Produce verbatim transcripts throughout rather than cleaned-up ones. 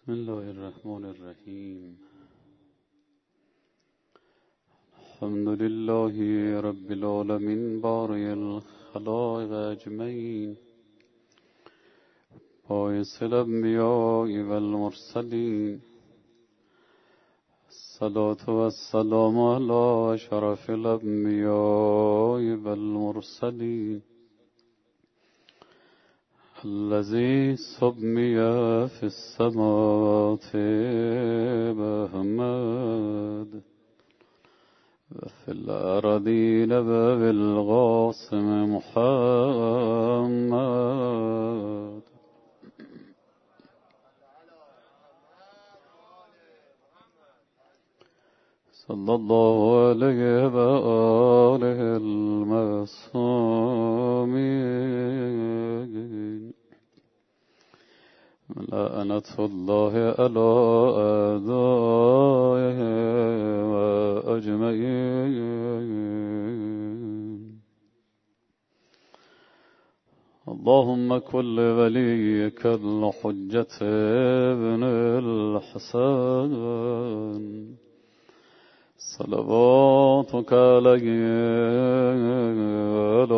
بسم الله الرحمن الرحیم. الحمد لله رب العالمین بارئ الخلائق اجمعین، باعث الانبیاء والمرسلین، الصلاة والسلام علی اشرف الانبیاء والمرسلین، الذي سمي في السماوات بأحمد وفي الأرضين بالقاسم محمد. صلى الله عليه وآله المعصومين، لعنة الله على أعدائهم أجمعين. اللهم كن وليك الحجة ابن الحسن صلواتك عليه وعلى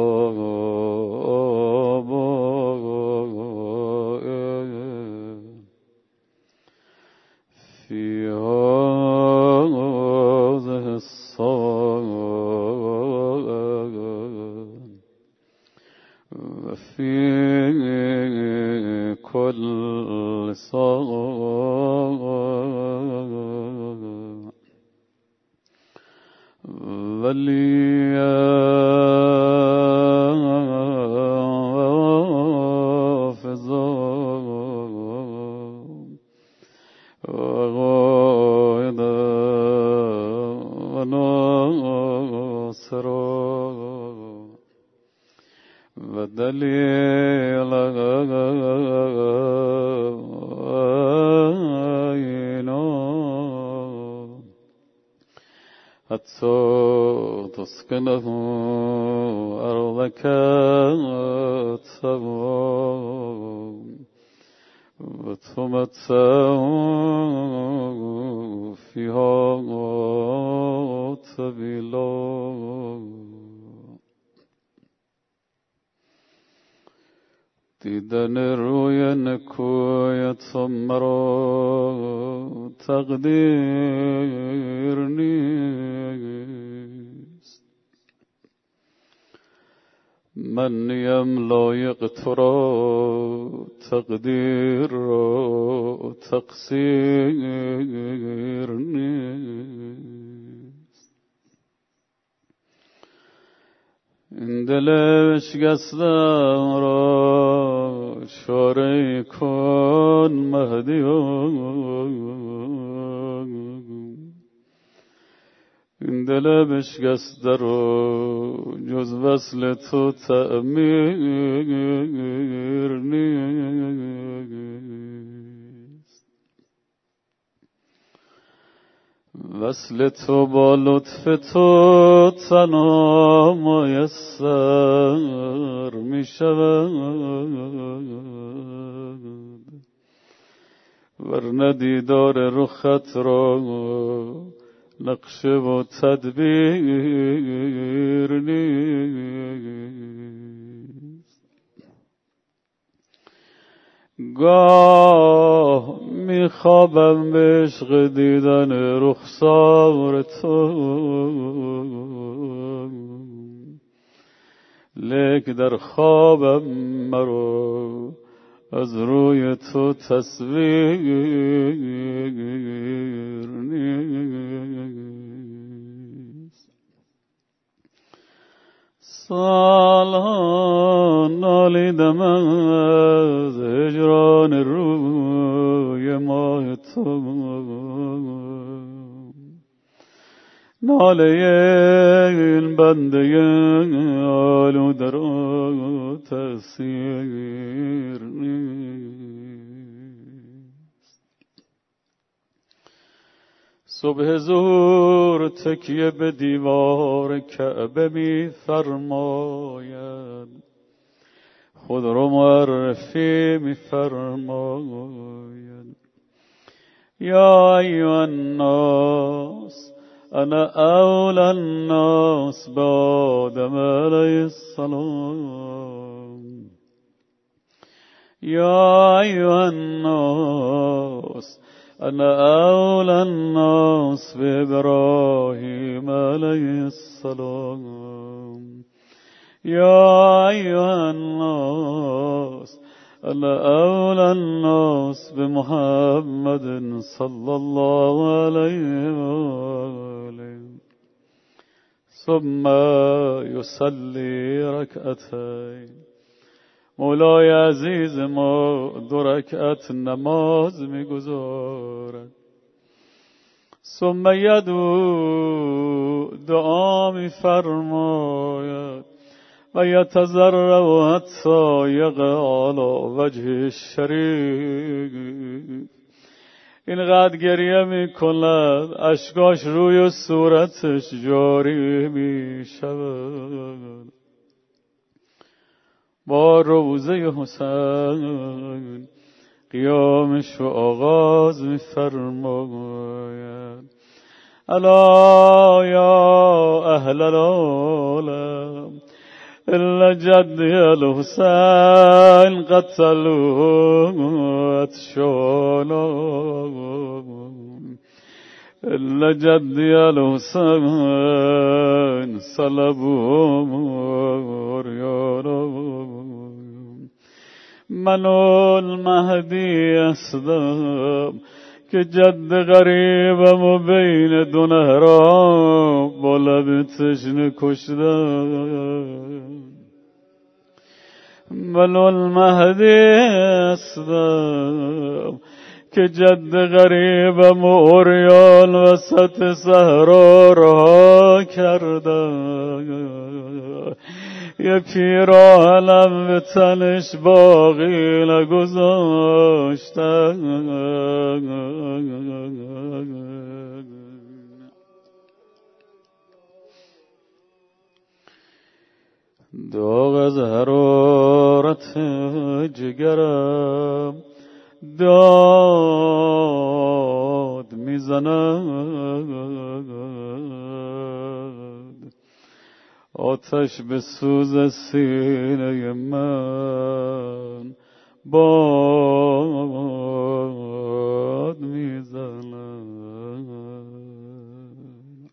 آبائه في هذه الساعة وفي كل ساعة وليا وحافظا وقائدا وناصرا ودليلا حتى تسكنه أرضك تبوا وتمتع فيها طويلا. دیدن روی نکویت مرا تقدیر نیست، من نیم لایق تو را تقدیر را تقصیر نیست. این دل شکستم را چاره کن مهدیا، این دل بشکسته را جز وصل تو تعمیر نیست. وصل تو با لطف تو تنها میسر می شود، ورنه دیدار رخت را نقشه و تدبیر نیست. گاه می خوابم به عشق دیدن رخسار تو، لیک در خوابم مرا از روی تو تصویر نیست. سالان نالیدم از هجران روی ماه تو، ناله این بنده آلوده را تأثیر نیست. صبح ظهور تکیه به دیوار کعبه می فرماید، خود رو معرفی می فرماید. یا ایها الناس انا اولى الناس بآدم علیه السلام. یا ایها الناس انا اولى الناس بابراهیم علیه السلام. یا ایها الناس انا اولى الناس بمحمد صلی الله علیه و آله. ثم یصلی رکعتین. مولای عزیز ما دو رکعت نماز میگذارد. ثم یدعو دعا میفرماید و یتضرع حتی یقع علی وجه الشریف. اینقدر گریه میکند اشکاش روی صورتش جاری میشود. با روزه حسین قیامش رو آغاز می‌فرماید. الا یا اهل العالم الا جدی الحسین قتلوا اتشانا. الا جدی الحسین صلبوا عریانا. من المهدی هستم که جد غریبم و بین دو نهران با لب تشنه کشدم. من المهدی هستم که جد غریبم و عریان وسط صحرا رها کردم. یه پیراهنم به تنش باقی نگذاشتم. داغ از حرارت جگرم داد میزند. آتش به سوز سینه من باد میزند.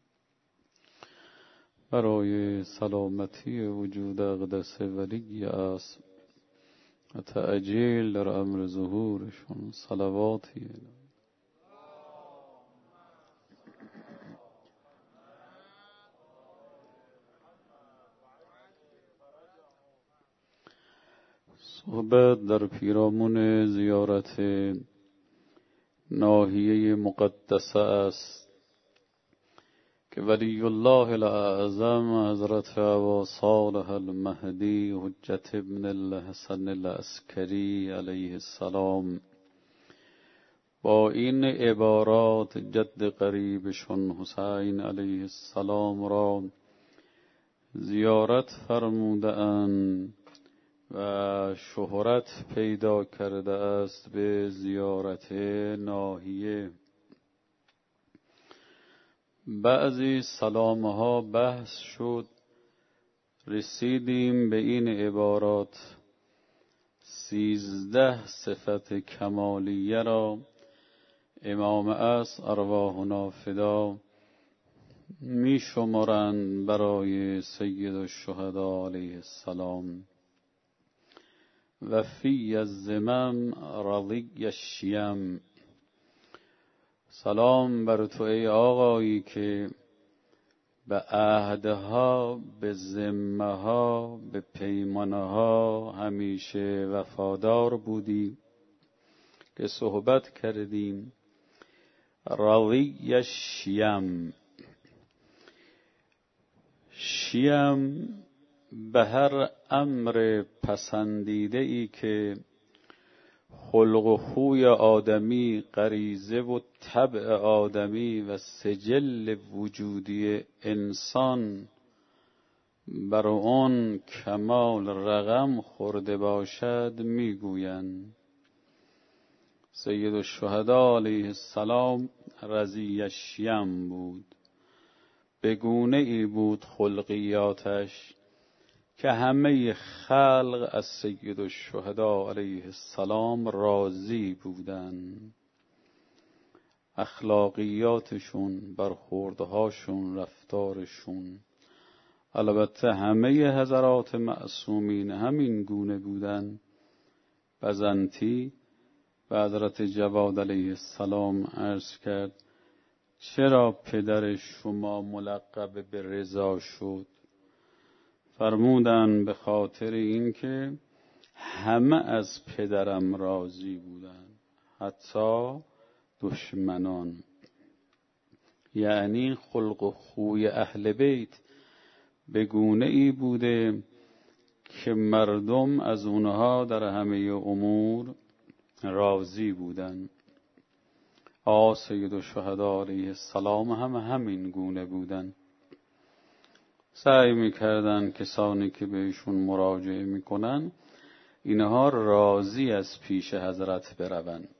برای سلامتی وجود اقدس ولی است و تعجیل در امر ظهورشون صلواتی. صحبت در پیرامون زیارت ناحیه مقدسه است که ولی الله الاعظم حضرت ابا صالح المهدی حجت ابن الحسن العسکری علیه السلام با این عبارات جد قریبشون حسین علیه السلام را زیارت فرموده اند و شهرت پیدا کرده است به زیارت ناحیه. بعضی سلامه ها بحث شد، رسیدیم به این عبارات: سیزده صفت کمالیه را امام اصل ارواحنا فدا می شمارند برای سید الشهدا علیه السلام. و فی الزمم رضی الشیم. سلام بر تو ای آقایی که به عهدها، به ذمه‌ها، به پیمانها همیشه وفادار بودی که صحبت کردیم. رضی الشیم. شیم به هر امر پسندیده ای که خلق و خوی آدمی، غریزه و طبع آدمی و سجل وجودی انسان بر آن کمال رقم خورده باشد میگویند. سید الشهدا علیه السلام رضی الشیم بود. به گونه ای بود خلقیاتش که همه خلق از سید الشهدا علیه السلام راضی بودند. اخلاقیاتشون، برخوردهاشون، رفتارشون، البته همه حضرات معصومین همین گونه بودن. بزنطی به حضرت جواد علیه السلام عرض کرد چرا پدر شما ملقب به رضا شد؟ فرمودند به خاطر اینکه همه از پدرم راضی بودند، حتی دشمنان. یعنی خلق و خوی اهل بیت به گونه ای بوده که مردم از اونها در همه امور راضی بودند. آقا سید الشهدا علیه السلام هم همین گونه بودند. سعی میکردن کسانی که بهشون مراجعه میکنن اینها راضی از پیش حضرت بروند.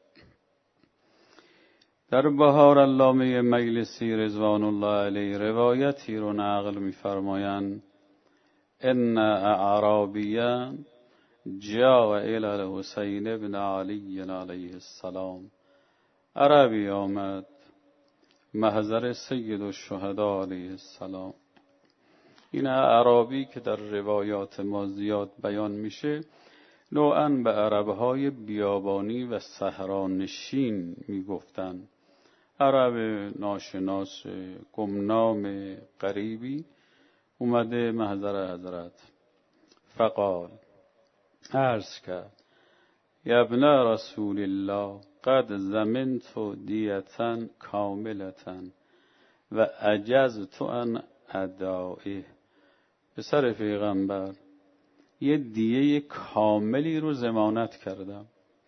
در بهار علامه مجلسی رضوان الله علیه روایتی رو نقل می‌فرمایند ان اعرابیا جاء الی الحسین بن علی علیه السلام. عربی آمد محضر سید الشهدا علیه السلام. این اعرابی که در روایات ما زیاد بیان میشه نوعاً به عربهای بیابانی و صحرانشین میگفتن. عرب ناشناس گمنام غریبی اومده محضر حضرت. فقال، عرض کرد یا ابن رسول الله قد زمنت دیتا کاملتا و عجزت عن ادائه. پسر پیغمبر، یه دیه کاملی رو ضمانت کردم.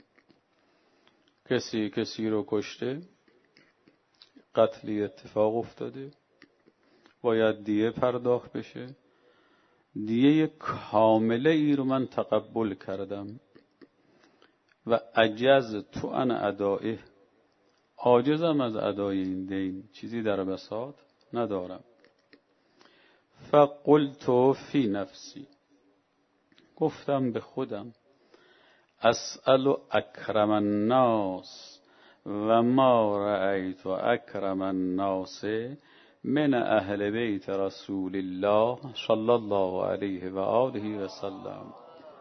کسی کسی رو کشته، قتلی اتفاق افتاده، باید دیه پرداخت بشه. دیه کامله ای رو من تقبل کردم و عجز تو ان ادائه، عاجزم از ادای این دین، چیزی در بساط ندارم. فقلت فی نفسی، گفتم به خودم اسأل اکرم الناس و ما رأیت اکرم الناس من اهل بیت رسول الله صلی الله علیه و آله و سلم.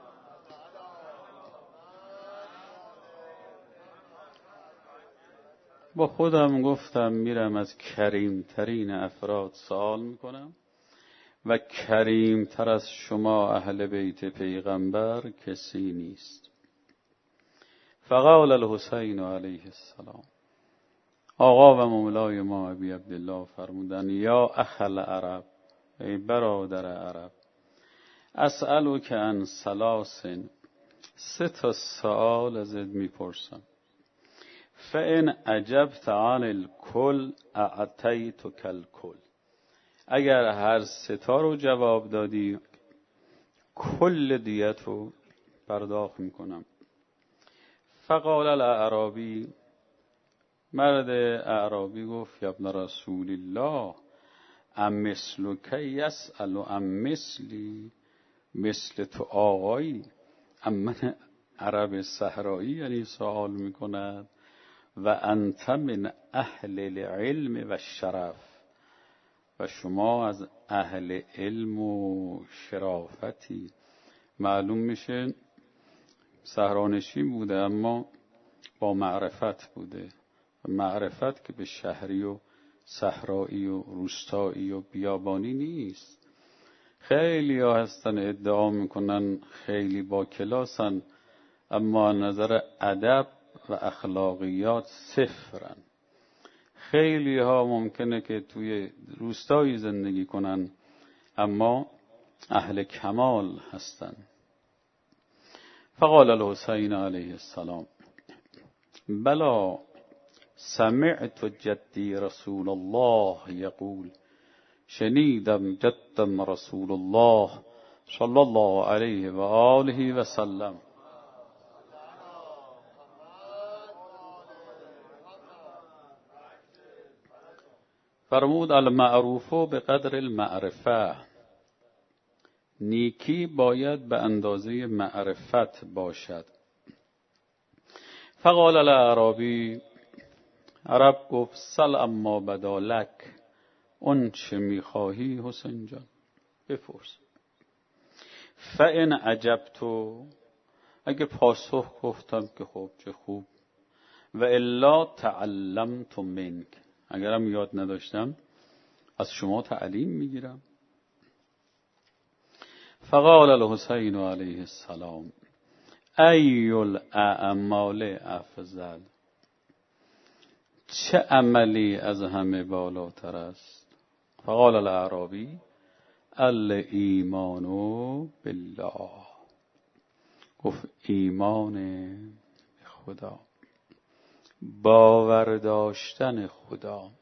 با خودم گفتم میرم از کریم ترین افراد سوال میکنم و کریم تر از شما اهل بیت پیغمبر کسی نیست. فقال الحسین علیه السلام، آقا و مولای ما ابی عبدالله فرمودن یا اخل عرب، ای برادر عرب، اسألک عن ثلاث، سه تا سوال ازت میپرسم. فان عجبت عن الکل اعطیتک الکل، اگر هر سه تا رو جواب دادی کل دیت رو پرداخت میکنم. فقال الاعرابی، مرد اعرابی گفت یا ابن رسول الله ام مثلک یسأل ام مثلی، مثل تو آقایی ام من عرب صحرایی یعنی سوال میکند و انت من اهل العلم و شرف، و شما از اهل علم و شرافتی. معلوم میشه صحرانشین بوده اما با معرفت بوده، معرفت که به شهری و صحرایی و روستایی و بیابانی نیست. خیلی ها هستن ادعا میکنن خیلی با کلاسن اما نظر ادب و اخلاقیات صفرن. خیلی ها ممکنه که توی روستایی زندگی کنن اما اهل کمال هستن. فقال الحسین علیه السلام بلا سمعت جدی رسول الله یقول، شنیدم جدم رسول الله صلی الله علیه و آله و سلم فرمود المعروف به قدر المعرفه، نیکی باید به اندازه معرفت باشد. فقال الاعرابی، عرب گفت سل اما بدالک، اون چه میخواهی حسین جان بپرس. فان عجبتو، اگه پاسخ گفتم که خب چه خوب، و الا تعلمت منک، اگرم یاد نداشتم از شما تعلیم میگیرم. فقال الحسین علیه السلام ای الاعمال افضل، چه عملی از همه بالاتر است؟ فقال الاعرابی الایمان بالله، گفت ایمان به خدا، باور داشتن خدا.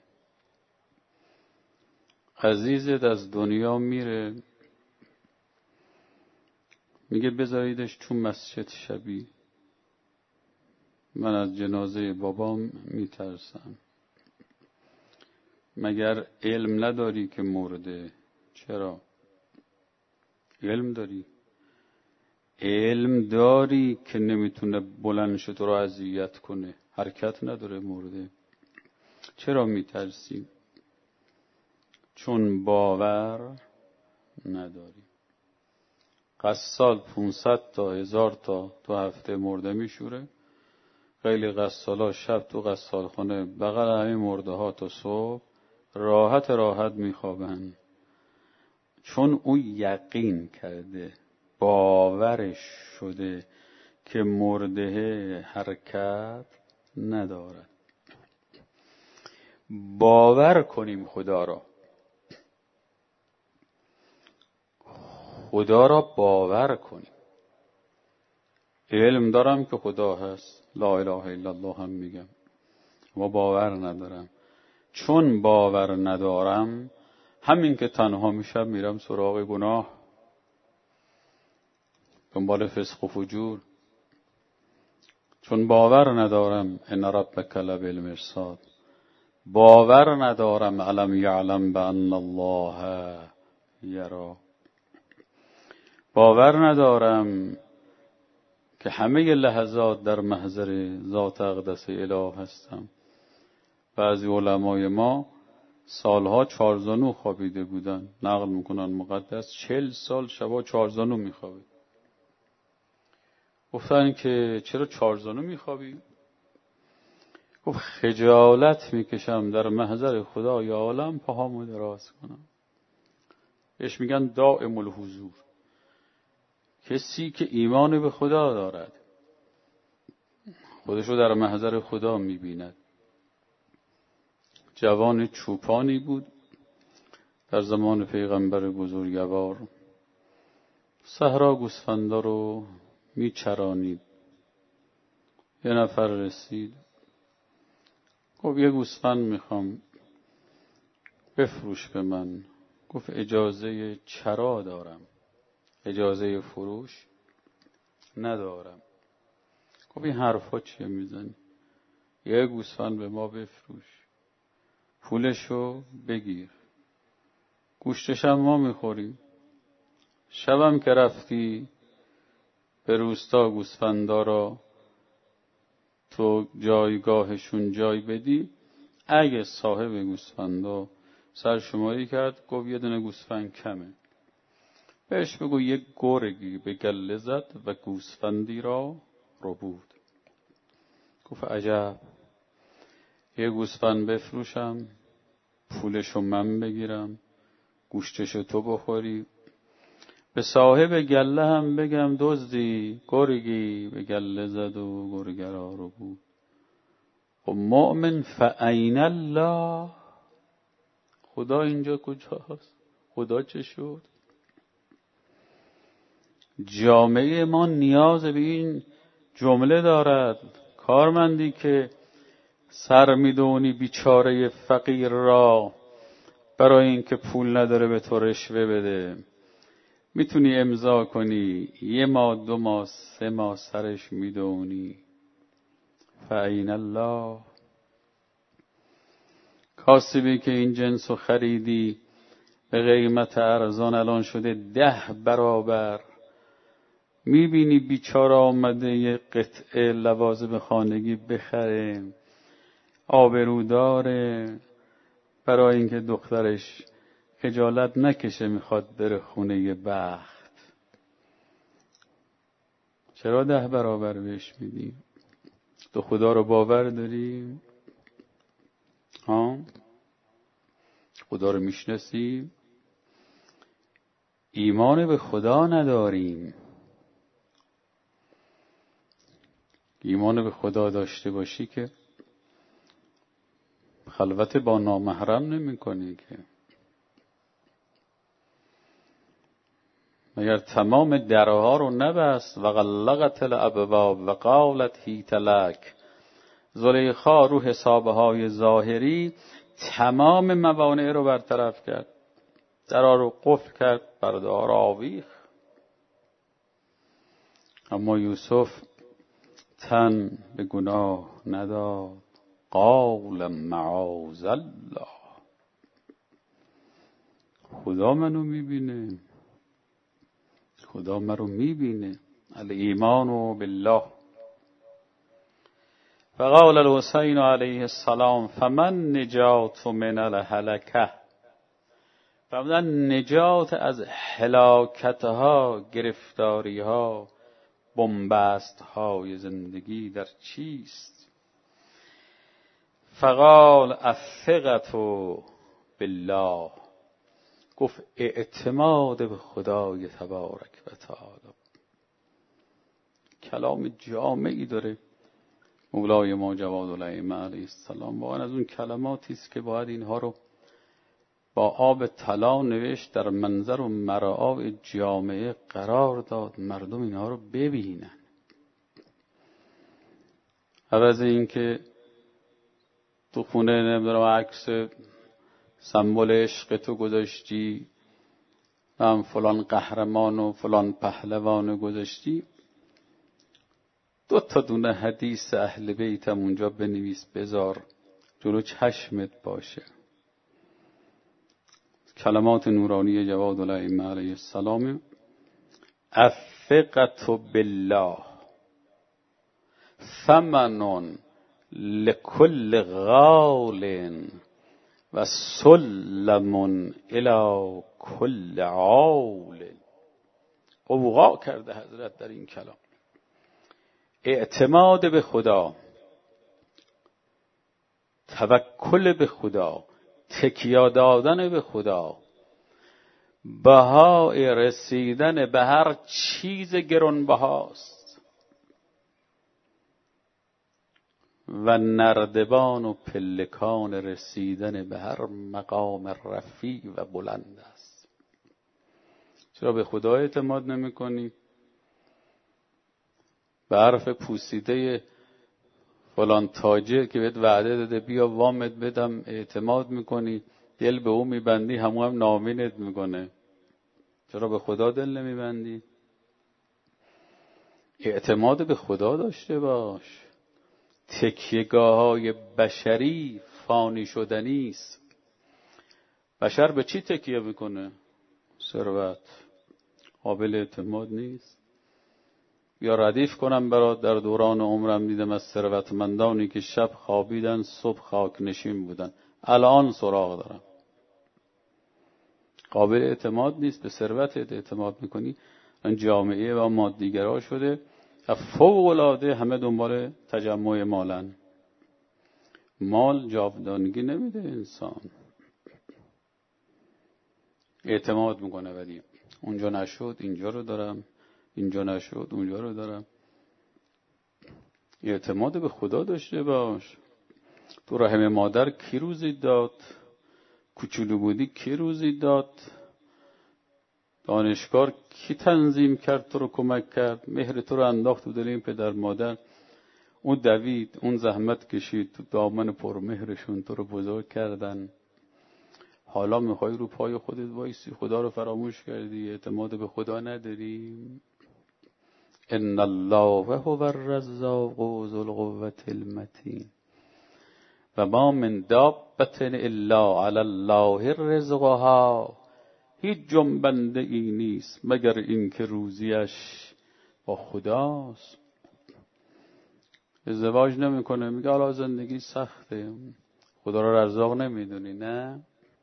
عزیزت از دنیا میره، میگه بذاریدش تو مسجد شبی، من از جنازه بابام میترسم. مگر علم نداری که مرده؟ چرا؟ علم داری، علم داری که نمیتونه بلند شه تو رو اذیت کنه، حرکت نداره مرده، چرا میترسی؟ چون باور نداری. قصال پونصد تا هزار تا تو هفته مرده میشوره، خیلی قصالا شب تو قصالخانه بغل همه مرده ها تا صبح راحت راحت میخوابن، چون او یقین کرده، باورش شده که مرده حرکت ندارد. باور کنیم خدا را، خدا را باور کنیم. علم دارم که خدا هست، لا اله الا الله هم میگم، و باور ندارم. چون باور ندارم، همین که تنها میشم میرم سراغ گناه، دنبال فسق و فجور. چون باور ندارم ان ربک لبالمرصاد، باور ندارم الم یعلم بان الله یرا، باور ندارم که همه لحظات در محضر ذات اقدس اله هستم. بعضی علمای ما سالها چارزانو خوابیده بودن، نقل میکنن مقدس چل سال شبا چارزانو میخوابید. گفتن که چرا چارزانو میخوابی؟ گفت خجالت میکشم در محضر خدای عالم پاهامو دراز کنم. بهش میگن دائم الحضور، کسی که ایمان به خدا دارد خودشو در محضر خدا میبیند. جوان چوپانی بود در زمان پیغمبر بزرگوار، صحرا گوسفندا رو میچرانید. یه نفر رسید، گفت یه گوسفند میخوام بفروش به من. گفت اجازه چرا دارم، اجازه فروش ندارم. گفت این حرفا چیه میزنی؟ یه گوسفند به ما بفروش، پولشو بگیر، گوشتش هم ما میخوریم. شبم که رفتی به روستا گوسفندا را تو جایگاهشون جای بدی، اگه صاحب گوسفندا سرشماری کرد گفت یه دونه گوسفند کمه، بهش بگو یک گرگی به گله زد و گوسفندی را ربود. گفت عجب، یه گوسفند بفروشم، پولشو من بگیرم، گوشتشو تو بخوری، به صاحب گله هم بگم دزدی، گرگی به گله زد و گرگه را ربود. خب مؤمن فاین الله، خدا اینجا کجاست؟ خدا چه شد؟ جامعه ما نیاز به این جمله دارد. کارمندی که سر میدونی بیچاره فقیر را برای اینکه پول نداره به تو رشوه بده، میتونی امضا کنی یه ماه دو ماه سه ماه سرش میدونی. فاین الله. کاسبی که این جنس رو خریدی به قیمت ارزان الان شده ده برابر، میبینی بیچاره آمده یه قطعه لوازم خانگی بخره، آبرو داره، برای اینکه دخترش خجالت نکشه میخواد بره خونه یه بخت. چرا ده برابر بهش میدی؟ تو خدا رو باور داری؟ ها؟ خدا رو میشناسی؟ ایمان به خدا نداریم. ایمان به خدا داشته باشی که خلوت با نامحرم نمی کنی که. مگر تمام درها رو نبست و غلقت الابواب و قالت هیت لک. زلیخا رو حسابه های ظاهری تمام موانع رو برطرف کرد، درها رو قفل کرد، بردار آویخ. اما یوسف تن به گناه نداد. قال معاذ الله. خدا منو میبینه، خدا منو میبینه. الایمان بالله. فقال الحسین علیه السلام فمن نجات من الهلکه. فمن نجات از هلاکتها، گرفتاریها، بنبستهای زندگی در چیست؟ فقال الثقة بالله. گفت اعتماد به خدای تبارک و تعالی. کلام جامعی داره مولای ما جوادالائمه علیه السلام. واقعا از اون کلماتی است که باید اینها رو با آب طلا نوشت، در منظر و مرآب جامعه قرار داد، مردم اینها رو ببینن. عوض این که تو خونه نمیدونم عکس سمبل عشق تو گذاشتی، هم فلان قهرمان و فلان پهلوان گذاشتی، دو تا دونه حدیث اهل بیتم اونجا بنویس بذار جلو چشمت باشه. کلمات نورانی جوادالائمه علیه السلام. الثقة بالله ثمن لكل غال و سلم الی کل عال. قوقا کرده حضرت در این کلام. اعتماد به خدا، توکل به خدا، تکیه دادن به خدا، بهای رسیدن به هر چیز گرانبهاست و نردبان و پلکان رسیدن به هر مقام رفیع و بلند است. چرا به خدا اعتماد نمی کنی؟ به حرف پوسیده فلان تاجر که بهت وعده داده بیا وامت بدم اعتماد میکنی، دل به او میبندی، همون هم نامینت میکنه. چرا به خدا دل نمیبندی؟ اعتماد به خدا داشته باش. تکیهگاه های بشری فانی شدنی است. بشر به چی تکیه میکنه؟ ثروت. قابل اعتماد نیست. یا ردیف کنم برات، در دوران عمرم دیدم از ثروتمندانی که شب خوابیدن صبح خاک نشین بودن، الان سراغ دارم. قابل اعتماد نیست. به ثروتت اعتماد میکنی. این جامعه و مادیگرا شده و فوق العاده همه دنبال تجمع مالن. مال جاودانگی نمیده انسان. اعتماد میکنه ولی اونجا نشد اینجا رو دارم، اینجا نشد اونجا رو دارم. اعتماد به خدا داشته باش. تو رحم مادر کی روزی داد؟ کوچولو بودی کی روزی داد؟ دانشگاه کی تنظیم کرد تو رو کمک کرد؟ مهر تو رو انداخت تو دل این پدر مادر، اون دوید، اون زحمت کشید، تو دامن پرمهرشون تو رو بزرگ کردن. حالا میخوای رو پای خودت وایسی، خدا رو فراموش کردی، اعتماد به خدا نداری. ان الله هو الرزاق ذو القوة المتین و ما من دابة الا علی الله رزقها، هیچ جنبنده ای نیست مگر این که روزیش با خداست. ازدواج نمیکنه، میگه حالا زندگی سخته، خدا رو رزاق نمیدونی؟ نه،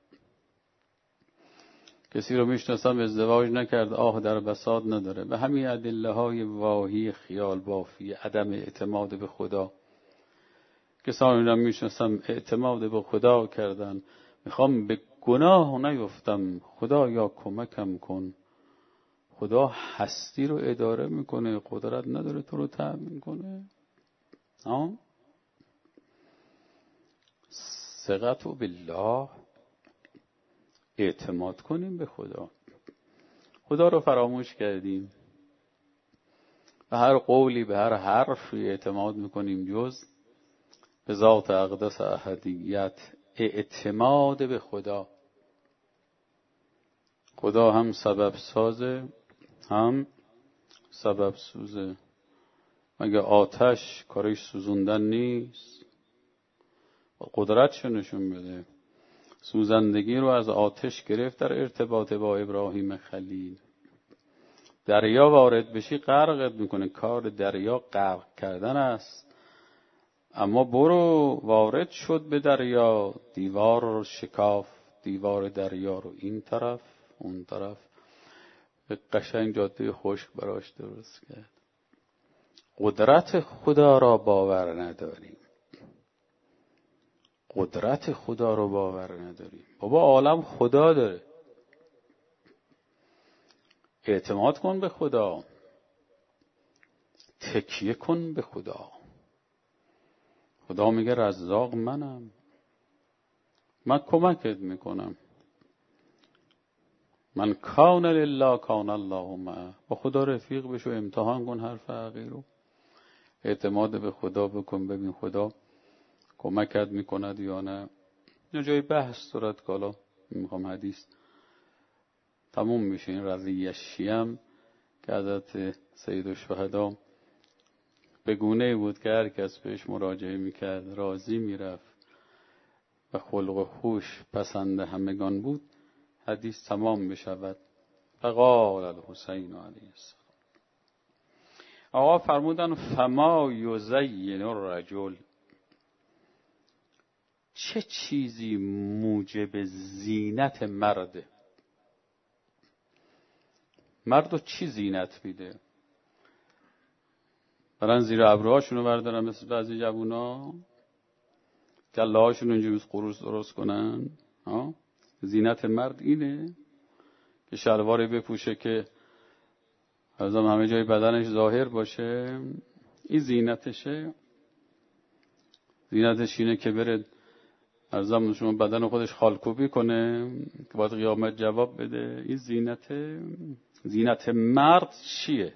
کسی رو میشناسم ازدواج نکرد، آه در بساط نداره. به همین ادله های واهی خیال بافی، عدم اعتماد به خدا. کسانی رو میشناسم اعتماد به خدا کردن، میخوام به گناه نیفتم، خدا یا کمکم کن. خدا هستی رو اداره میکنه، قدرت نداره تو رو تأمین کنه. ها؟ ثقت بالله، اعتماد کنیم به خدا. خدا رو فراموش کردیم، به هر قولی به هر حرفی اعتماد میکنیم جز به ذات اقدس احدیت اعتماد به خدا. خدا هم سبب سازه هم سبب سوزه. مگه آتش کارش سوزوندن نیست؟ قدرتشو نشون بده. سوزندگی رو از آتش گرفت در ارتباط با ابراهیم خلیل. دریا وارد بشی غرقت میکنه، کار دریا غرق کردن است. اما برو وارد شد به دریا، دیوار رو شکاف، دیوار دریا رو این طرف اون طرف، به قشنگ جاده خشک براش درست کرد. قدرت خدا را باور نداریم، قدرت خدا رو باور نداریم. بابا عالم خدا داره، اعتماد کن به خدا، تکیه کن به خدا. خدا میگه رزاق منم، من کمکت میکنم. من کان لله کان الله معه. با خدا رفیق بشو، امتحان کن هر فقیر رو، اعتماد به خدا بکن، ببین خدا کمکت میکند یا نه. یه جای بحث دارد که حالا میخوام حدیث تموم میشه. این رضی شیم که حضرت سید الشهدا به گونه بود که هر کس بهش مراجعه میکرد راضی میرفت و خلق و خوش پسند همگان بود، حدیث تمام بشود. فقال الحسین علیه السلام، آقا فرمودن فما یزین الرجل، چه چیزی موجب زینت مرده؟ مردو چی زینت میده؟ برن زیر ابروهاشونو بردارن مثل بعضی جوونا، گله هاشون اینجوری قروس درست کنن. ها؟ زینت مرد اینه که شلواری بپوشه که ازم همه جای بدنش ظاهر باشه؟ این زینتشه؟ زینتش اینه که بره ارزم شما بدن خودش خالکوبی کنه که باید قیامت جواب بده؟ این زینت؟ زینت مرد چیه؟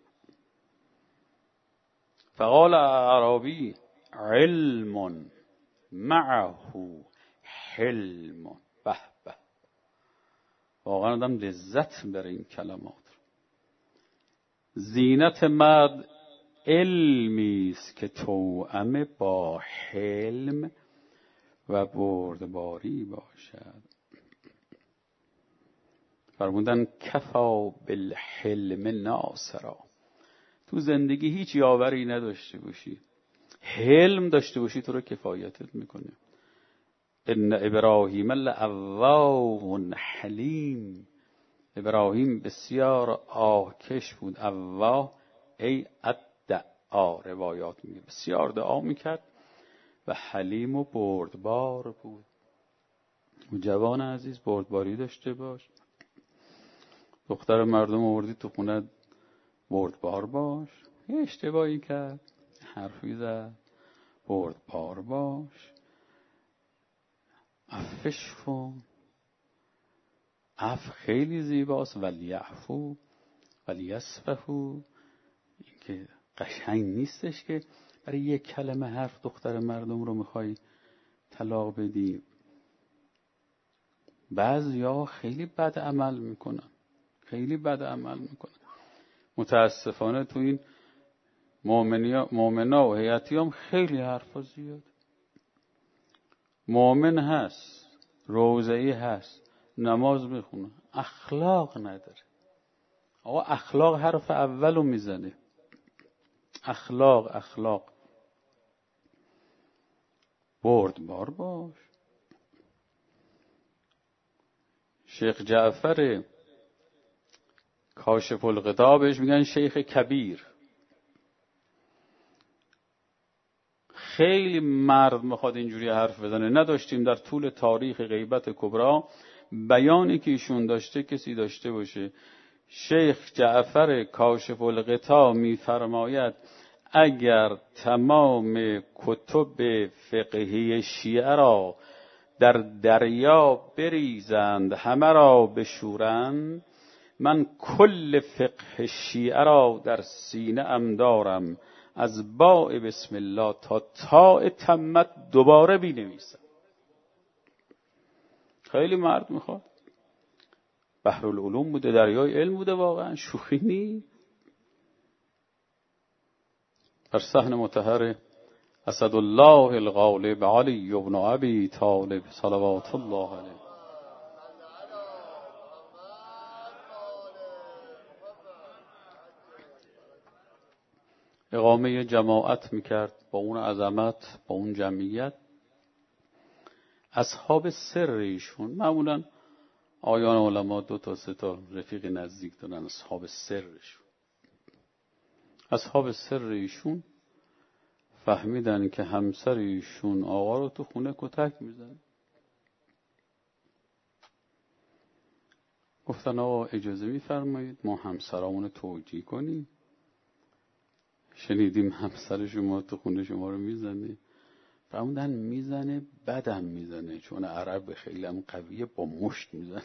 فقال اعرابی علم معه حلم. به به، واقعا آدم لذت بره این کلمات. زینت مرد علمی است که توأم با حلم و بردباری باشد. فرمودن کفا بالحلم ناصرا، تو زندگی هیچ یاوری نداشته باشی، حلم داشته باشی تو رو کفایتت میکنه. ان ابراهیم لأواه حلیم، ابراهیم بسیار آهکش بود. اواه ای الدعا، روایات میگه بسیار دعا میکرد و حلیم و بردبار بود. و جوان عزیز بردباری داشته باش. دختر مردم آوردی تو خونه، بردبار باش. یه اشتباهی کرد، حرفی زد، بردبار باش، عفوش کن. عفو خیلی زیباست. ولیعفو ولیصفحوا، این که قشنگ نیستش که برای یک کلمه حرف دختر مردم رو میخوای طلاق بدی. بعضیا خیلی بد عمل میکنن، خیلی بد عمل میکنن. متاسفانه تو این مؤمنا و حیاتی هم خیلی حرفا زیاد. مؤمن هست، روزه‌ای هست، نماز میخونه، اخلاق نداره. آقا اخلاق حرف اولو میزنه. اخلاق اخلاق بردبار باش. شیخ جعفر کاشف الغطا بهش میگن شیخ کبیر. خیلی مرد میخواد اینجوری حرف بزنه. نداشتیم در طول تاریخ غیبت کبرا بیانی که ایشون داشته کسی داشته باشه. شیخ جعفر کاشف الغطا میفرماید اگر تمام کتب فقهی شیعه را در دریا بریزند همه را بشورند، من کل فقه شیعه را در سینه ام دارم، از باء بسم الله تا تاء تمت دوباره بینویسم. خیلی مرد میخواد. بحرالعلوم بوده، دریای علم بوده، واقعا شوخی نیست. در صحن مطهر اسدالله الغالب علی بن ابی طالب صلوات الله علیه اقامه جماعت میکرد با اون عظمت، با اون جمعیت. اصحاب سر ایشون معمولا آیان علما دو تا سه تا رفیق نزدیک دارن، اصحاب سرشون. اصحاب سر ایشون فهمیدن که همسر ایشون آقا رو تو خونه کتک میزنه. گفتن آقا اجازه میفرمایید ما همسرامون رو توجیه کنیم؟ شنیدیم همسر شما تو خونه شما رو میزنه. فرمودن میزنه، بدم میزنه، چون عرب خیلی هم قویه، با مشت میزنه.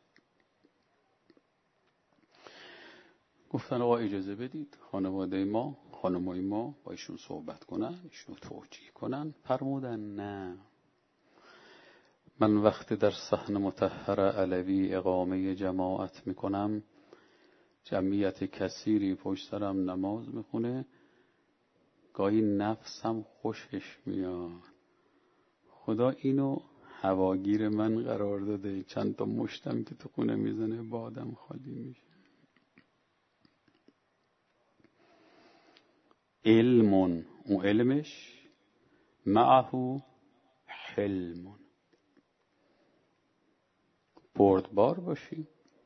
گفتن آقا اجازه بدید خانواده ما خانمای ما با ایشون صحبت کنن، ایشون توجیه کنن. فرمودن نه، من وقتی در صحن مطهر علوی اقامه جماعت میکنم، جمعیت کثیری پشت سرم نماز میخونه، گاهی نفسم خوشش میاد، خدا اینو هواگیر من قرار داده، چند تا مشتم که تو خونه میزنه با آدم خالی میشه. علم، اون علمش، معه حلم. بردبار باشی.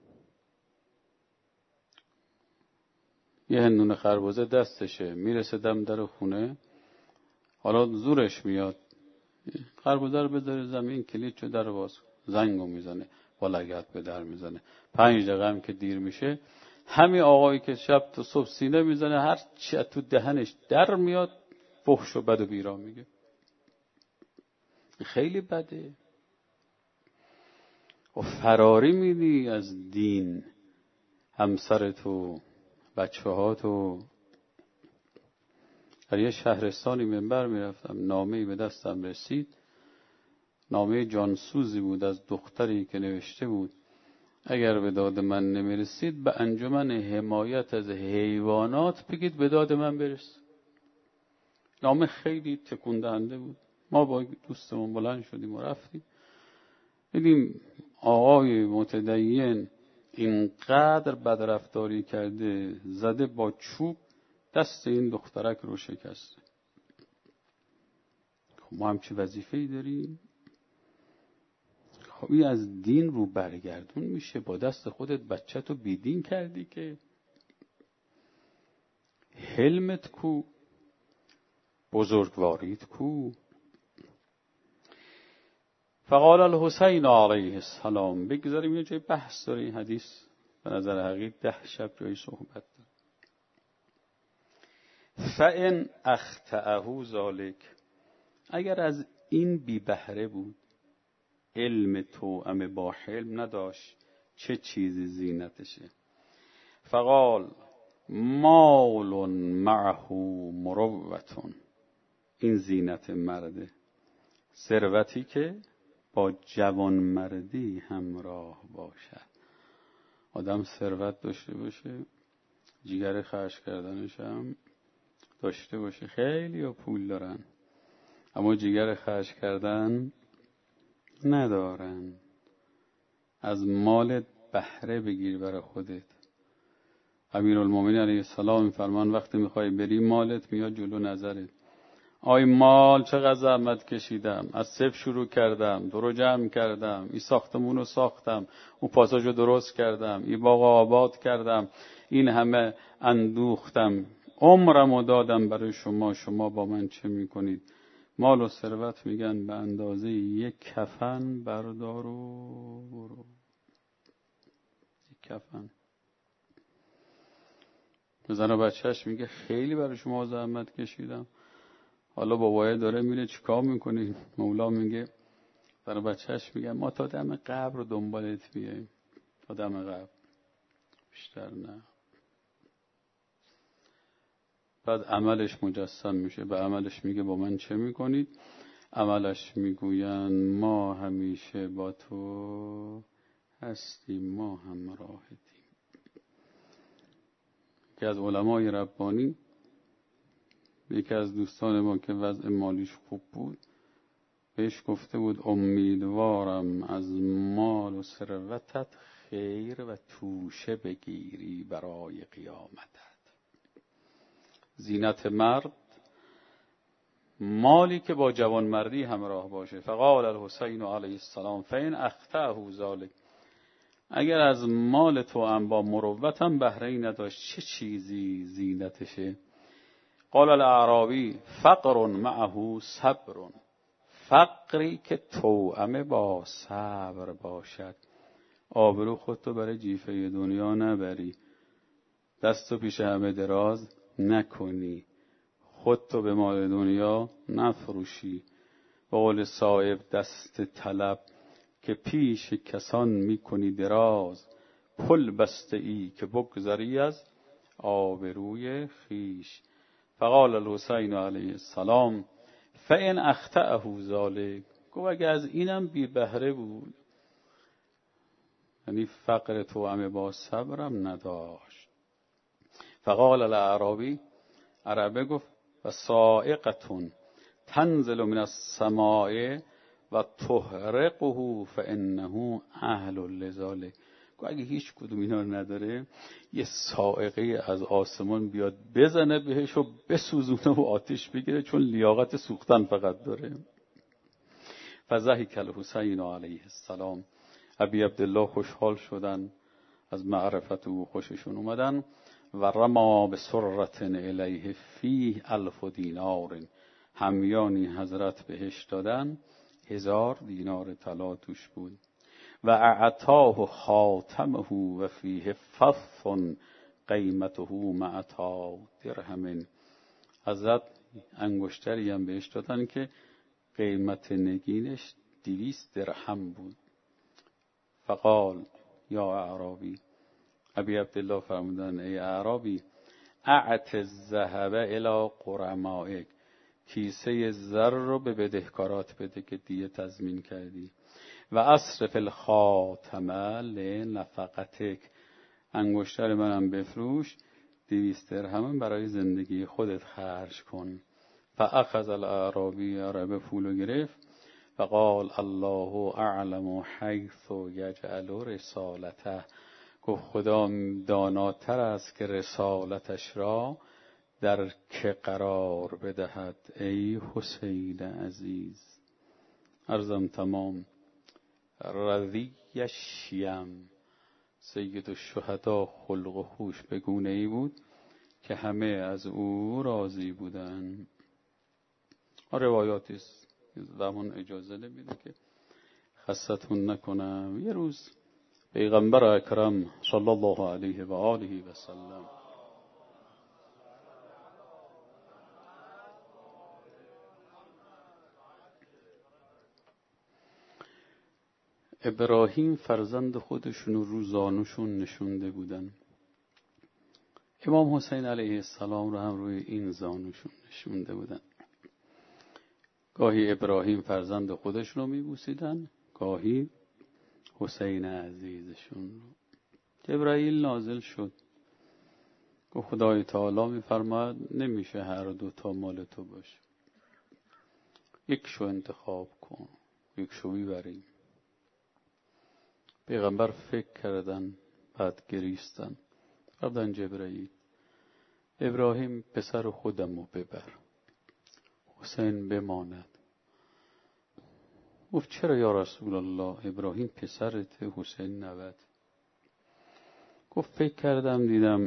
یه هندونه خربزه دستشه، میرسه دم در خونه، حالا زورش میاد خربزه رو بذاره زمین، کلیدشو در باز، زنگو میزنه، با لگد به در میزنه. پنج دقیقه هم که دیر میشه، همین آقایی که شب تا صبح سینه میزنه، هر چی تو دهنش در میاد فحش و بد و بیرا میگه. خیلی بده. و فراری میدی از دین همسرتو، بچه ها تو. در یه شهرستانی منبر میرفتم، نامه‌ای به دستم رسید، نامه جانسوزی بود از دختری که نوشته بود اگر به داد من نمیرسید به انجمن حمایت از حیوانات بگید به داد من برس. نامه خیلی تکون دهنده بود. ما با دوستمون بلند شدیم و رفتیم، دیدیم آقای متدین اینقدر بدرفتاری کرده، زده با چوب دست این دخترک رو شکسته. خب ما همچی وظیفه‌ای داریم؟ خب این از دین رو برگردون میشه. با دست خودت بچه تو بیدین کردی که. حلمت کو؟ بزرگواریت کو؟ فقال الحسین علیه السلام. بگذاریم یه جای بحث داره این حدیث، به نظر حقیقی ده شب جای صحبت داره. فَإِنْ أَخْطَأَهُ ذَلِكَ، اگر از این بی بهره بود، علم توأم با حلم نداشت، چه چیزی زینتشه. فقال مال معه مروتون، این زینت مرده، ثروتی که با جوان مردی همراه باشد. آدم ثروت داشته باشه، جیگر خرج کردنش هم داشته باشه. خیلی ها پول دارن اما جیگر خرج کردن ندارن. از مالت بهره بگیر برای خودت. امیرالمومنین علیه السلام میفرمان وقتی میخوای بری مالت میاد جلو نظرت. آی مال چقدر زحمت کشیدم، از صفر شروع کردم، درو جمع کردم، این ساختمون رو ساختم، اون پاساژ رو درست کردم، این باغ آباد کردم، این همه اندوختم، عمرم رو دادم برای شما، شما با من چه میکنید؟ مال و ثروت میگن به اندازه یک کفن بردار و برو. یک کفن. زن و بچهش میگه خیلی برای شما زحمت کشیدم. حالا بابایه داره میره چیکار میکنی؟ مولا میگه، زن و بچهش میگه ما تا دم قبر رو دنبالت بیاییم. تا دم قبر، بیشتر نه. بعد عملش مجسم میشه. به عملش میگه با من چه میکنید؟ عملش میگوین ما همیشه با تو هستیم، ما همراهتیم. که از علمای ربانی، یکی از دوستان ما که وضع مالیش خوب بود بهش گفته بود امیدوارم از مال و ثروتت خیر و توشه بگیری برای قیامتت. زینت مرد مالی که با جوانمردی همراه باشه. فقال الحسین علیه السلام فین اخطأه ذلک، اگر از مال تو هم با مروتم بهره‌ای نداشت چه چیزی زینتشه؟ قال الاعرابی فقر معه صبر، فقری که توأم با صبر باشد. آبرو خودتو برای جیفه دنیا نبری، دستو پیش همه دراز نکنی، خودتو به مال دنیا نفروشی. به قول صاحب دست طلب که پیش کسان میکنی دراز، پل بسته ای که بگذری از آبروی خیش. فقال الحسین علیه السلام فإن اخطأه ذلک، گفت اگه از اینم بی بهره بود، یعنی فقر توأم با صبرم نداشت. فقال الاعرابی، عربه گفت و صاعقة تنزل من السماء و تحرقه فانه اهل لذلک. اگه هیچ کدوم اینا رو نداره، یه صاعقه از آسمان بیاد بزنه بهش و بسوزونه و آتش بگیره، چون لیاقت سوختن فقط داره. فضحک الحسین علیه السلام، ابی عبدالله خوشحال شدن، از معرفت او خوششون اومدن. و رما به سرة الیه فیه الف دینار، همیانی حضرت بهش دادن، هزار دینار طلا توش بود. و اعطاه خاتمه و فیه فض قیمته مئتا درهم، حضرت انگشتری هم بهش دادن که قیمت نگینش دویست درهم بود. فقال یا اعرابی، ابی عبدالله فرمودن ای اعرابی، اعط الذهب الی غرمائک، کیسه زر رو به بدهکارات بده که دیه تضمین کردی. و اصرف الخاتمه لنفقتک، انگشتر منم بفروش، دویست درهم برای زندگی خودت خرج کن. فاخذ الاعرابی، عربه پولو گرفت. فقال الله اعلم حیث یجعل رسالته، گفت خدا داناتر است که رسالتش را در که قرار بدهد. ای حسین عزیز، عرضم تمام. رضی شیم، سید الشهدا خلق و خوش به گونه ای بود که همه از او راضی بودن. روایاتی است، زمان اجازه نمیده که خستتون نکنم. یه روز پیغمبر اکرم صلی الله علیه و آله و سلم ابراهیم فرزند خودشون رو زانوشون نشونده بودن، امام حسین علیه السلام رو هم روی این زانوشون نشونده بودن. گاهی ابراهیم فرزند خودشون رو میبوسیدن، گاهی حسین عزیزشون رو. جبرائیل نازل شد، گفت خدای تعالی میفرماد نمیشه هر دو تا مال تو باشه، یک شو انتخاب کن، یک شو میبریم. پیغمبر فکر کردن، بعد گریستن. رفتن جبرئیل، ابراهیم پسر خودمو ببر، حسین بماند. گفت چرا یا رسول الله؟ ابراهیم پسرت، حسین نوت. گفت فکر کردم دیدم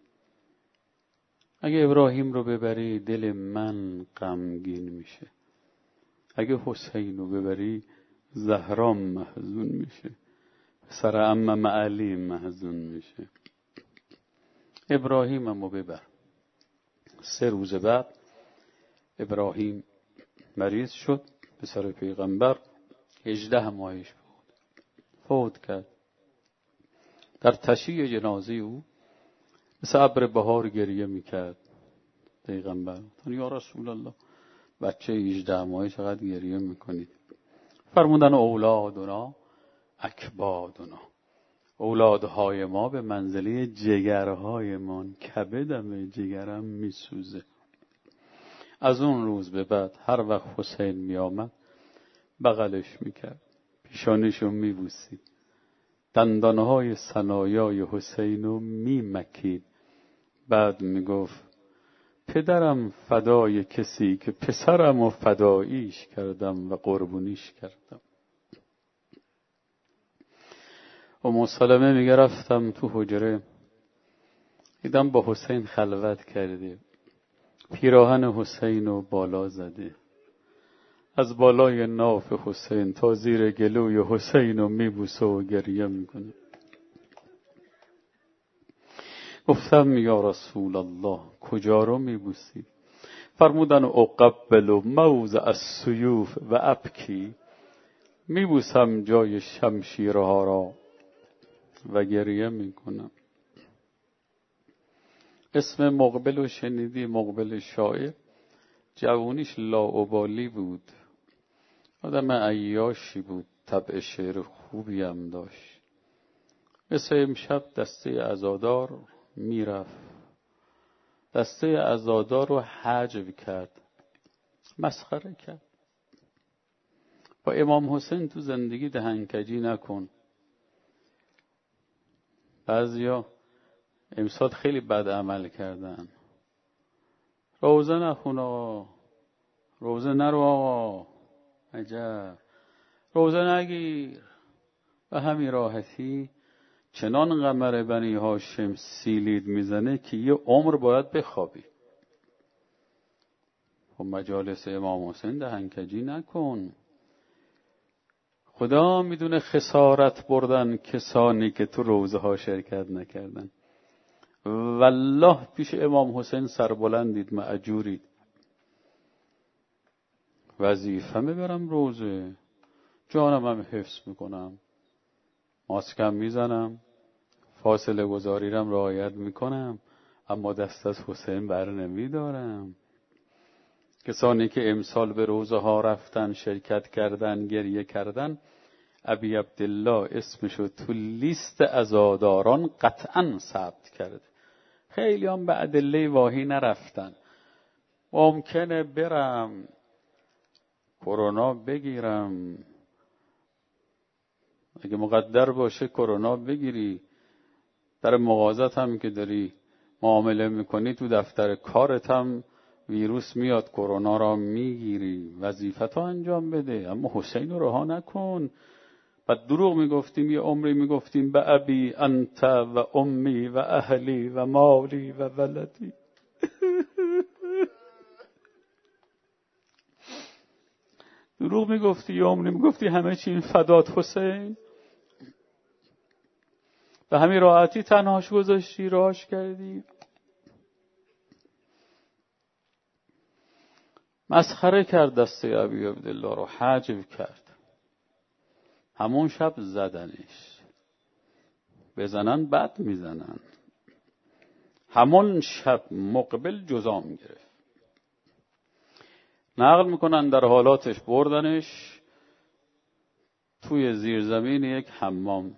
اگه ابراهیم رو ببری دل من غمگین میشه، اگه حسین رو ببری زهرا محزون میشه، پسر عمم علی محزون میشه. ابراهیمم رو ببر. سه روز بعد ابراهیم مریض شد، پسر پیغمبر، هجده ماهش بود، فوت کرد. در تشییع جنازه او مثل ابر بهار گریه میکرد پیغمبر. یا رسول الله بچه هجده ماهه چقدر گریه میکنید؟ فرمودن اولادنا اکبادنا، اولادهای ما به منزله جگرهایمان، کبدم جگرم میسوزه. از اون روز به بعد هر وقت حسین میآمد بغلش میکرد، پیشانشو میبوسید، دندانهای ثنایای حسینو میمکید، بعد میگفت پدرم فدای کسی که پسرم و فداییش کردم و قربونیش کردم. ام سلمه میگه رفتم تو حجره، دیدم با حسین خلوت کرده، پیراهن حسین رو بالا زده، از بالای ناف حسین تا زیر گلوی حسین رو میبوسه و گریه میکنه. گفتم یا رسول الله کجا رو میبوسی؟ فرمودن اقبل موضع السیوف و ابکی، میبوسم جای شمشیرها را و گریه میکنم. اسم مقبل رو شنیدی؟ مقبل شاعر، جوانیش لاابالی بود، آدم عیاشی بود، طبع شعر خوبی هم داشت. مثل امشب دسته عزادار میرفت، دسته عزادار رو حجو کرد، مسخره کرد. با امام حسین تو زندگی دهنکجی نکن. بعضیا امسال خیلی بد عمل کردن. روزه نخون آقا، روزه نرو آقا، عجب، روزه نگیر. و همین راحتی چنان قمر بنی هاشم سیلید میزنه که یه عمر باید بخوابی. خب مجالس امام حسین دهنکجی نکن. خدا میدونه خسارت بردن کسانی که تو روزه ها شرکت نکردن. والله پیش امام حسین سربلندید، مأجورید. وظیفه میبرم روزه، جانم هم حفظ میکنم، ماسکم میزنم، فاصله گذاریرم رعایت میکنم، اما دست از حسین بر نمیدارم. کسانی که امسال به روزه ها رفتن، شرکت کردن، گریه کردن، ابی عبدالله اسمشو تو لیست عزاداران قطعا ثبت کرده. خیلی هم به ادله واهی نرفتن. ممکنه برم کرونا بگیرم، اگه مقدر باشه کرونا بگیری، در مغازت هم که داری معامله میکنی، تو دفتر کارت هم ویروس میاد، کرونا را میگیری، وظیفت رو انجام بده، اما حسین رو رها نکن. بعد دروغ میگفتیم، یه عمری میگفتیم به ابی انت و امی و اهلی و مالی و ولدی. دروغ میگفتی، یه عمری میگفتی همه چی این فدات حسین. به همین راحتی تنهاش گذاشتی، راهش کردی. مسخره کرد دسته ابی عبدالله رو، حجو کرد. همون شب زدنش، بزنن بد میزنن. همون شب مقبل جزام گرفت. نقل میکنن در حالاتش بردنش توی زیرزمین یک حمام،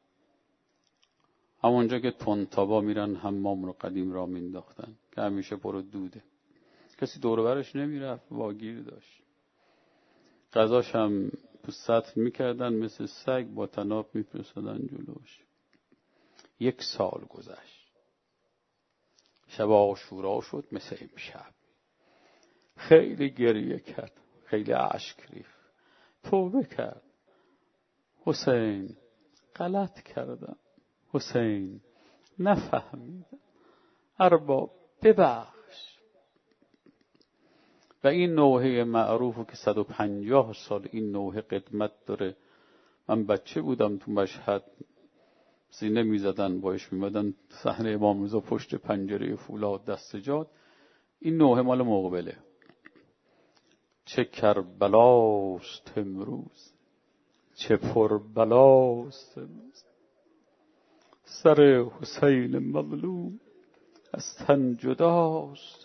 همونجا که تندتابا میرن حمام رو قدیم را مینداختن که همیشه پر دوده، کسی دور و برش نمیرفت، واگیر داشت. غذاش هم سطل میکردن، مثل سگ با طناب میپرسدن جلوش. یک سال گذشت. شب عاشورا شد مثل امشب. خیلی گریه کرد، خیلی اشک ریخت، توبه کرد. حسین غلط کردم، حسین نفهمیدم، ارباب ببخش. و این نوحه معروفه که صد و پنجاه سال این نوحه قدمت داره. من بچه بودم تو مشهد، سینه میزدن باش میمدن صحنه امام رضا پشت پنجره فولاد دستجات. این نوحه مال مقبله. چه کربلاست امروز، چه پر بلاست امروز، سر حسین مظلوم از تن جداست.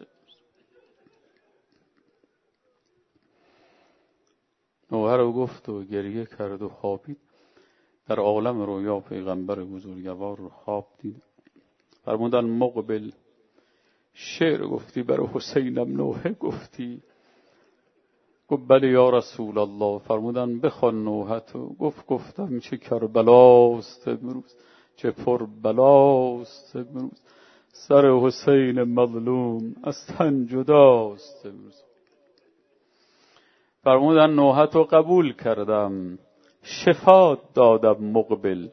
نوحه رو گفت و گریه کرد و خوابید. در عالم رویا پیغمبر بزرگوار رو خواب دید. فرمودن مقبل شعر گفتی برای حسینم نوحه گفتی؟ گفت بله یا رسول الله. فرمودن بخوان نوحه تو. گفت گفتم چه کربلاست امروز، چه پر بلاست امروز، سر حسین مظلوم از تن جداست امروز. فرمودن نوحه تو قبول کردم، شفا دادم مقبل،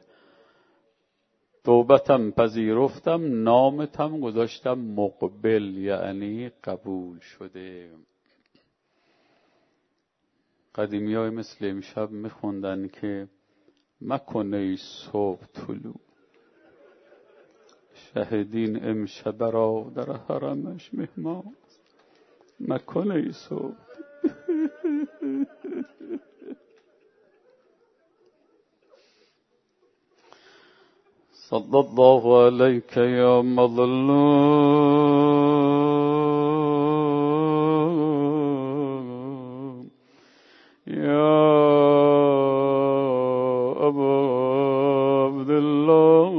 توبتم پذیرفتم، نامتم گذاشتم مقبل، یعنی قبول شده. قدیمی های مثل امشب میخوندن که مکنه ای صبح طلوع، شهدین امشب را در حرمش مهمان، مکنه ای صبح. صلی الله علیک یا مظلوم یا ابا عبدالله.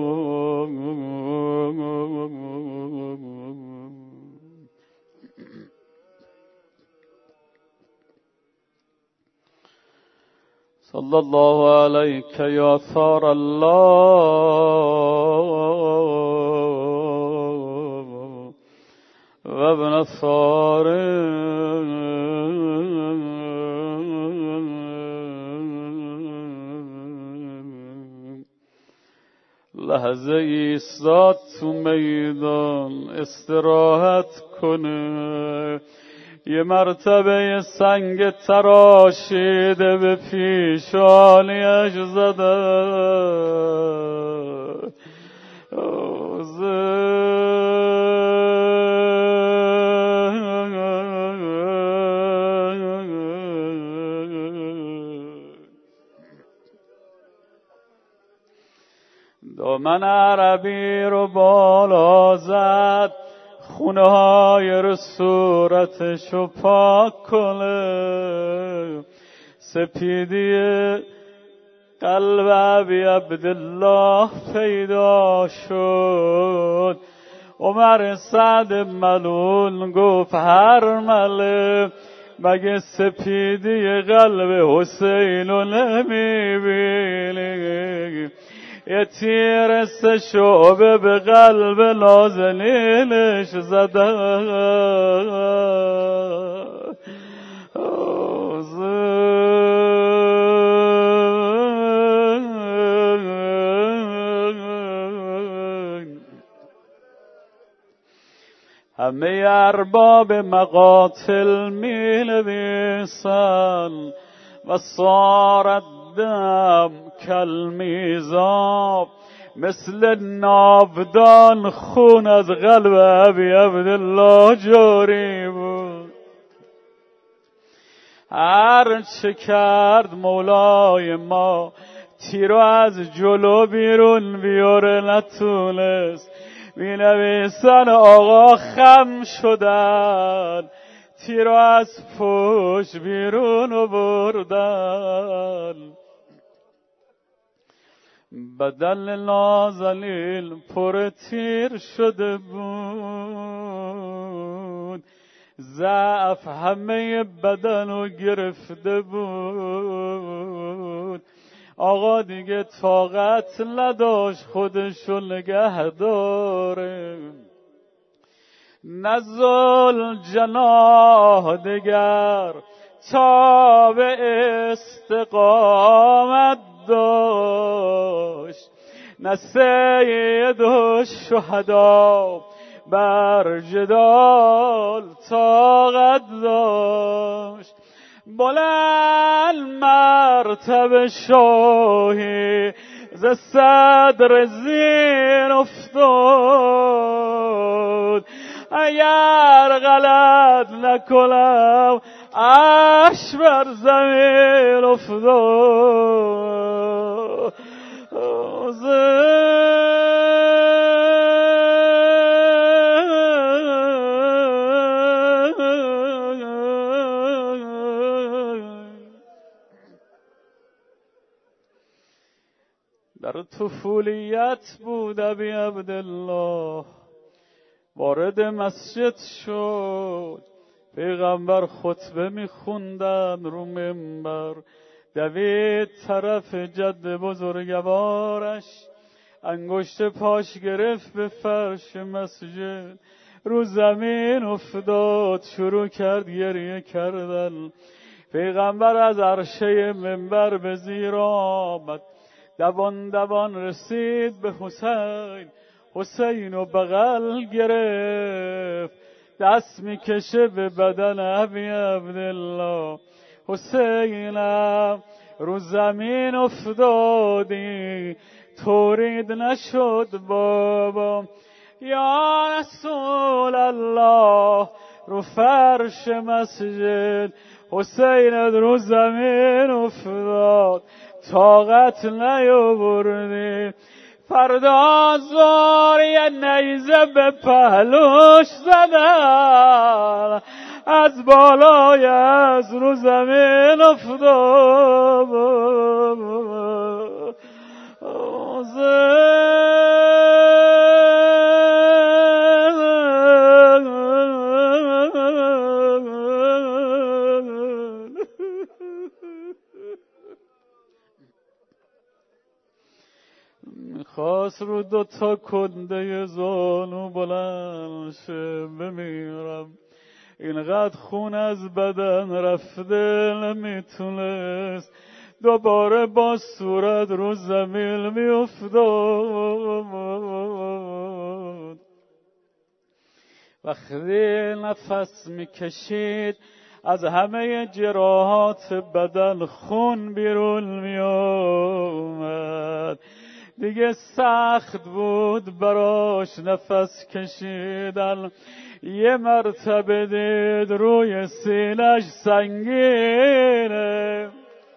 صلی الله علیک یا ثار الله و ابن ثار. لحظه ایستاد تو میدان استراحت کنه، یه مرتبه سنگ تراشیده به پیشانیش زده. دامن عربی رو بالا زد، خونه های رو صورتشو پاک کنه. سپیدی قلب ابی عبدالله پیدا شد. عمر سعد ملول گفت هر مله مگه سپیدی قلب حسین رو نمیبینی؟ یه تیر سه شعبه به قلب نازنینش زده. همه ارباب مقاتل می نویسن و صارت دم کالمیزاب، مثل ناودان خون از قلب ابی عبدالله جاری بود. هر چه کرد مولای ما تیرو از جلو بیرون بیاره نتونست. می نویسن آقا خم شدن، تیرو از پشت بیرون بردن. بدن نازنین پر تیر شده بود، ضعف همه بدن رو گرفته بود. آقا دیگه طاقت نداشت خودشو نگه داره، نزل جناح دگر تا به استقامت داشت، نه سید الشهدا بر جدال طاقت داشت. بلند مرتبه شاهی ز صدر زیر افتاد، اگر غلط نکنم عرش بر زمین افتاد. در طفولیت بود ابی عبدالله، وارد مسجد شد، پیغمبر خطبه میخوندن رو منبر، دوید طرف جد بزرگوارش، انگشت پاش گرفت به فرش مسجد، رو زمین افتاد، شروع کرد گریه کردن. پیغمبر از عرشه منبر به زیر آمد، دوان دوان رسید به حسین، حسین و بغل گرفت، دست میکشه به بدن ابی عبدالله. حسینم رو زمین افتادی، تورید نشد بابا. یا رسول الله رو فرش مسجد، حسین رو زمین افتاد، طاقت نیاوردی. فردا زار یه نیزه به پهلوش زدن، از بالای از رو زمین افتاد. میخواست رو دوتا کنده زانو بلند شه بمیرم، اینقدر خون از بدن رفته نمیتونست دوباره با صورت رو زمین میافتاد. وقتی نفس میکشید از همه جراحات بدن خون بیرون میومد، دیگه سخت بود براش نفس کشیدن. یه مرتبه دید روی سینش سنگینه،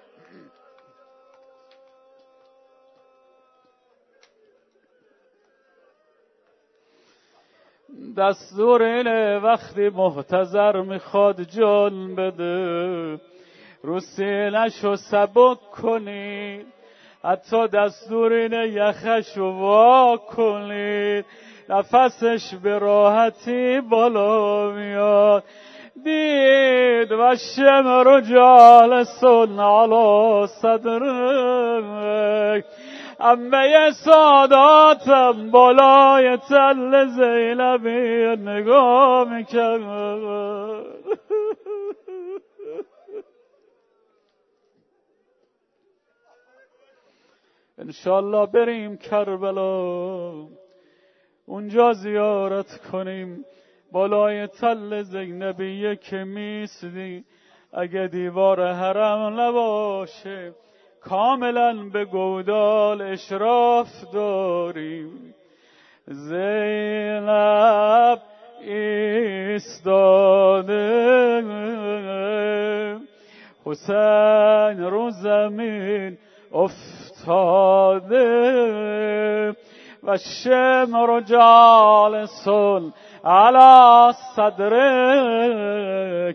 دستور اینه وقتی محتضر میخواد جان بده رو سینه‌شو سبک کنید، حتی دستور اینه یخشو وا کنید، نفسش به راحتی بالا میاد. دید و شمر جالسون علی صدرک، امه ساداتم بالای تل زینبی نگاه میکرد. انشالله بریم کربلا، اونجا زیارت کنیم، بالای تل زینبیه که میسدی. اگه دیوار حرم نباشه کاملا به گودال اشراف داریم. زینب ایستاده، حسین رو زمین افتاده، و شمر جالسون علی صدرک،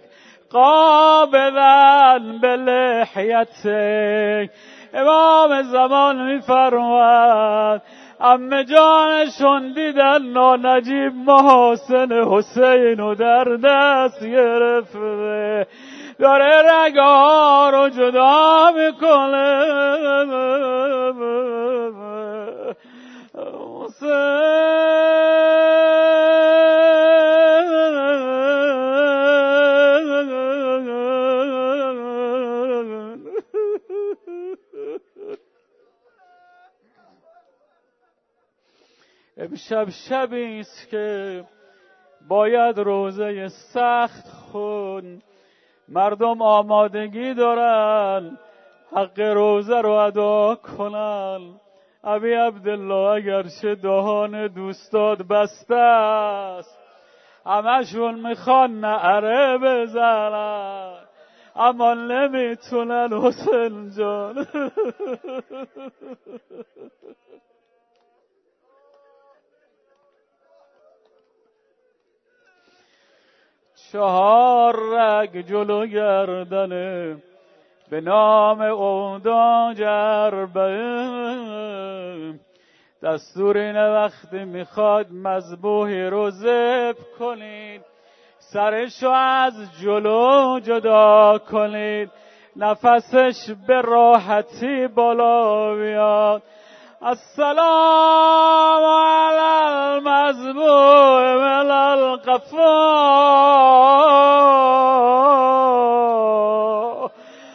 قابضا به لحیتک. امام زمان میفرماد عمه جانشون دیدن نانجیب محاسن حسین و در دست گرفته، داره رگا رو جدا میکنه. امشب شبیست که باید روزه سخت خون، مردم آمادگی دارن حق روزه رو ادا کنن. ابی عبدالله اگرچه دهان دوستات بسته است، همشون میخوان نعره بزنن اما نمیتونن حسین جان. چهار رگ جلو گردنه به نام اودا جربه، دستور اینه وقتی میخواد مذبوحی رو ذبح کنید سرشو از جلو جدا کنید، نفسش به راحتی بالا بیاد. السلام علی المذبوح من القفا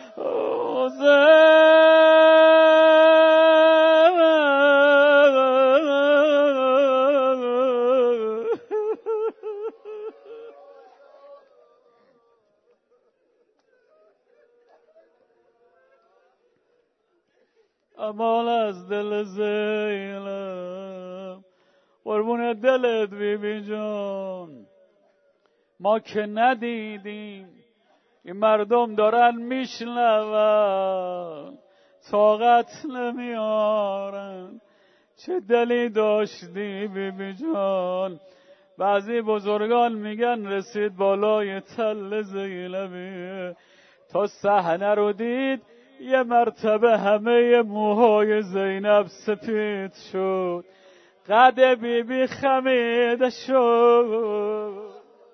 امان از دل زینب، قربون دلت بی بی جان. ما که ندیدیم این مردم دارن میشنون، طاقت نمیارن. چه دلی داشتی بی بی جان. بعضی بزرگان میگن رسید بالای تل زینبی، تا صحنه رو دید یه مرتبه همه موهای زینب سپید شد، قد بی بی خمیده شد.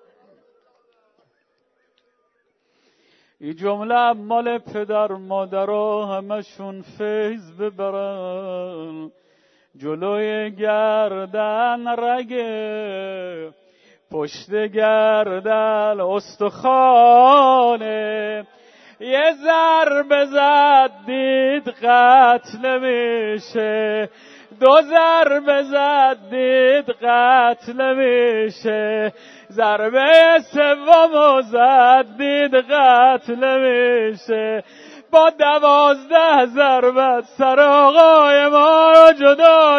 این جمله مال پدر مادرها همشون فیض ببرن. جلوی گردن رگه، پشت گردن استخوانه، یه ضربه زد دید قتل میشه، دو ضربه زد دید قتل میشه، ضربه سومو زد دید قتل میشه. با دوازده ضربت سر آقای ما رو جدا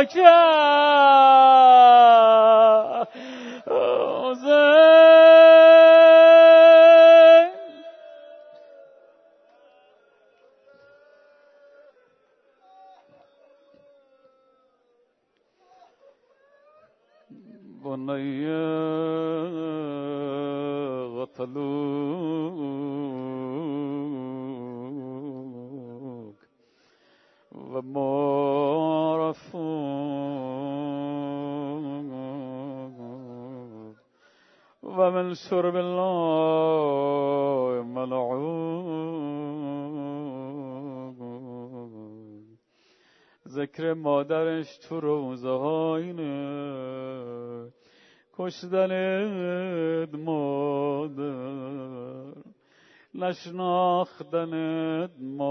کرد. بني قتلوك وما عرفوك ومن شرب الله منعوك. ذکر مادرش تو روزه هاینه، کشتنت مادر، نشناختنت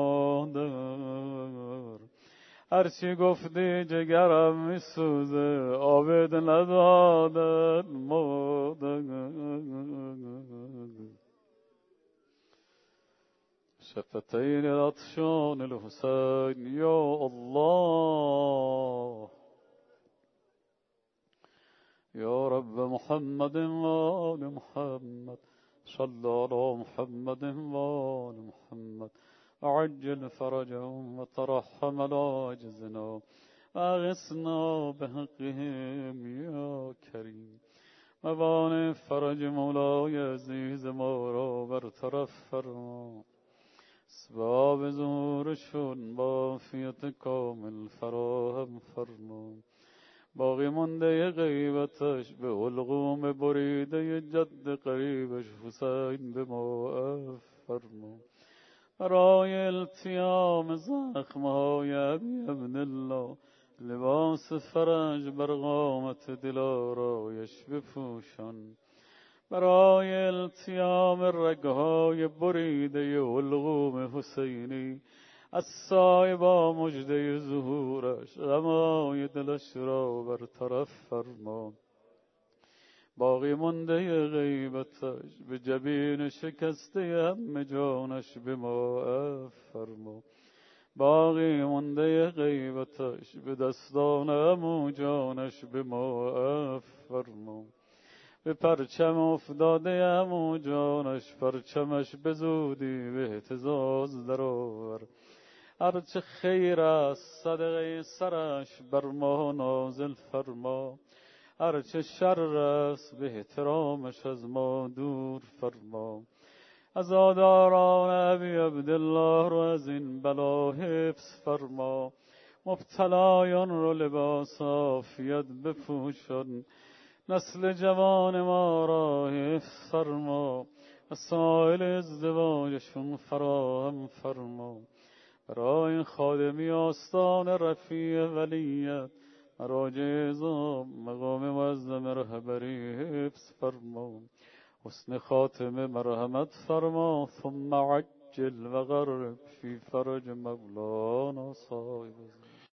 مادر. هرچی گفتی جگرم میسوزه، آبد ندادت مادر. شفتین العطشان الحسین یا الله، یا رب محمد و آل محمد، صل على محمد و آل محمد، وعجل فرجهم وترحم على عجزنا واغثنا بحقهم یا کریم. موانع فرج مولای عزیز ما را برطرف فرما، اسباب ظهورشون با عافیت کامل فراهم فرما. باقی مانده غیبتش به علقوم بریده جد قریبش حسین به ما عفو فرما. برای التیام زخمهای ابی عبدالله لباس فرج بر قامت دلارایش بپوشان. برای التیام رگهای بریده حلقوم حسینی از سایه با مژده ظهورش غمای دلش را برطرف فرما. باقی مانده غیبتش به جبین شکسته هم جانش به ما عفو فرما. باقی مانده غیبتش به دستان هم جانش به ما عفو فرما. به پرچم افتاده هم جانش پرچمش به زودی به اهتزاز درآور. هرچه خیر است صدقه سرش بر ما نازل فرما. هرچه شر است به احترامش از ما دور فرما. عزاداران ابی عبدالله رو از این بلا حفظ فرما. مبتلایان رو لباس عافیت بپوشان. نسل جوان ما را حفظ فرما. وسایل ازدواجشون فراهم فرما. برای خادمی آستان رفیع ولیت مراجع اعظام مقام معظم رهبری حفظ فرما. حسن خاتمه مرحمت فرما. ثم عجل و غرق فی فرج مولانا صاحب